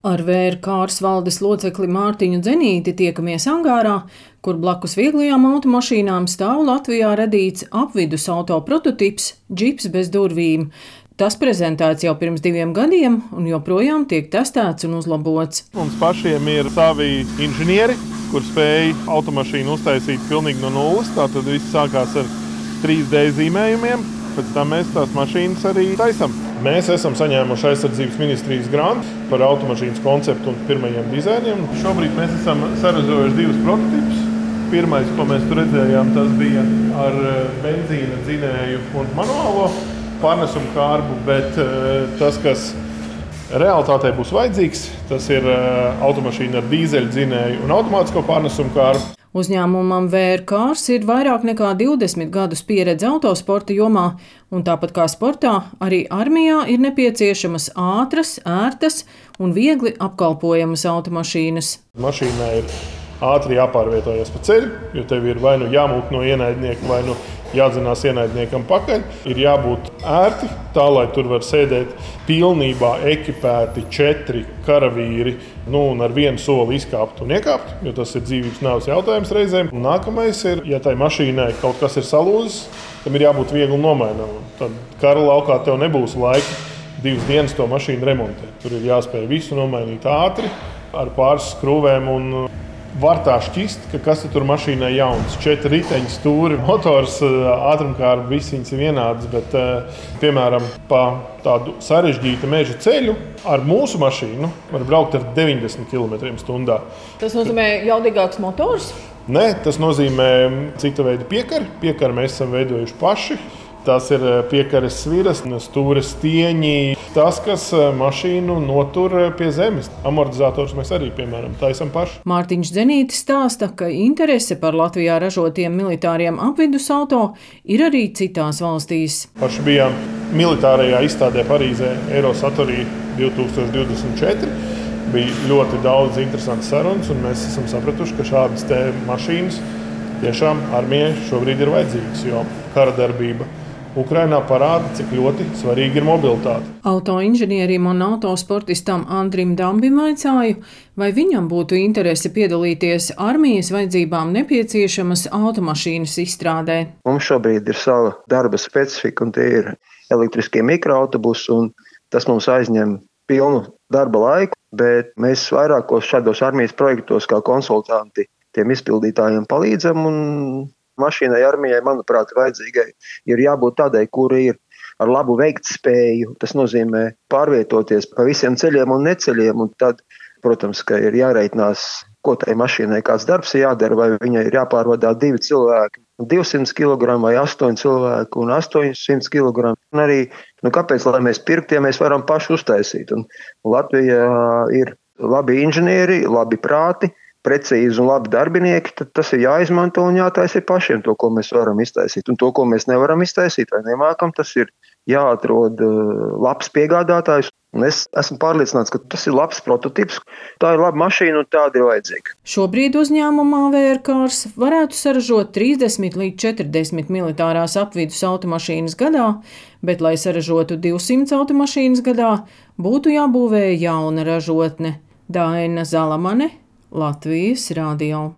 Ar VRKārs valdes locekli Mārtiņu Dzenīti tiekamies angārā, kur blakus vieglajām automašīnām stāv Latvijā radīts apvidus auto prototips džips bez durvīm. Tas prezentēts jau pirms 2 gadiem un joprojām tiek testēts un uzlabots. Mums pašiem ir savi inženieri, kur spēj automašīnu uztaisīt pilnīgi no nulles. Tātad viss sākās ar 3D zīmējumiem, pēc tam mēs tās mašīnas arī taisam. Mēs esam saņēmuši aizsardzības ministrijas grantu par automašīnas konceptu un pirmajiem dizainiem. Šobrīd mēs esam saražojuši 2 prototipus. Pirmais, ko mēs tur redzējām, tas bija ar benzīna dzinēju un manuālo pārnesumu kārbu, bet tas, kas realitātē būs vajadzīgs, tas ir automašīna ar dīzeļu dzinēju un automātisko pārnesumu kārbu. Uzņēmumam VRKārs ir vairāk nekā 20 gadus pieredze autosporta jomā, un tāpat kā sportā, arī armijā ir nepieciešamas ātras, ērtas un viegli apkalpojamas automašīnas. Mašīnai ir ātri jāpārvietojas pa ceļu, jo tev ir vai nu jāmūk no ienaidnieka, vai nu jādzinās ienaidniekam pakaļ. Ir jābūt ērti, tā lai tur var sēdēt pilnībā ekipēti 4 karavīri, un ar vienu soli izkāpt un iekāpt, jo tas ir dzīvības nāves jautājums reizēm. Un nākamais ir, ja tai mašīnai kaut kas ir salūzis, tam ir jābūt viegli nomainām. Tad kara laukā tev nebūs laika 2 dienas to mašīnu remontēt. Tur ir jāspēj visu nomainīt ātri, ar pāris skrūvēm un var tā šķist, ka kas tur mašīnai jauns. 4 riteņi stūri, motors, ātrumkārba, viss viņas ir vienādas, bet, piemēram, pa tādu sarežģītu meža ceļu ar mūsu mašīnu var braukt ar 90 km/h. Tas nozīmē jaudīgāks motors? Nē, tas nozīmē cita veida piekari. Piekari mēs esam veidojuši paši. Tas ir piekares sviras, stūres stieņi, tas, kas mašīnu notur pie zemes. Amortizators mēs arī, piemēram, taisam paši. Mārtiņš Dzenītis stāsta, ka interese par Latvijā ražotiem militāriem apvidus auto ir arī citās valstīs. Paši bijām militārajā izstādē Parīzē Eurosatorī 2024. Bija ļoti daudz interesantas sarunas, un mēs esam sapratuši, ka šādas te mašīnas tiešām armijai šobrīd ir vajadzīgas, jo kara darbība Ukrainā parāda, cik ļoti svarīga ir mobilitāte. Autoinženierim un autosportistam Andrim Dambim vaicāju, vai viņam būtu interese piedalīties armijas vajadzībām nepieciešamas automašīnas izstrādē. Mums šobrīd ir sava darba specifika, un tie ir elektriskie mikroautobusi, un tas mums aizņem pilnu darba laiku, bet mēs vairākos šādos armijas projektos kā konsultanti tiem izpildītājiem palīdzam, un mašīnai armijai, manuprāt, vajadzīgai ir jābūt tādai, kura ir ar labu veiktspēju. Tas nozīmē pārvietoties pa visiem ceļiem un neceļiem, un tad, protams, ka ir jāreitinās, ko tai mašīnai kāds darbs ir jādara, vai viņai ir jāpārvadā 2 cilvēki, 200 kg vai 8 cilvēku un 800 kg. Un arī, kāpēc, lai mēs pirkt, ja mēs varam paši uztaisīt? Un Latvijā ir labi inženieri, labi prāti, precīzi un labi darbinieki, tad tas ir jāizmanto un jātaisa pašiem to, ko mēs varam iztaisīt. Un to, ko mēs nevaram iztaisīt vai nemākam, tas ir jāatrod labs piegādātājs. Un es esmu pārliecināts, ka tas ir labs prototips. Tā ir laba mašīna un tāda ir vajadzīga. Šobrīd uzņēmumā VRKārs varētu saražot 30 līdz 40 militārās apvidus automašīnas gadā, bet, lai saražotu 200 automašīnas gadā, būtu jābūvē jauna ražotne. Daina Zalamane, Latvijas radio.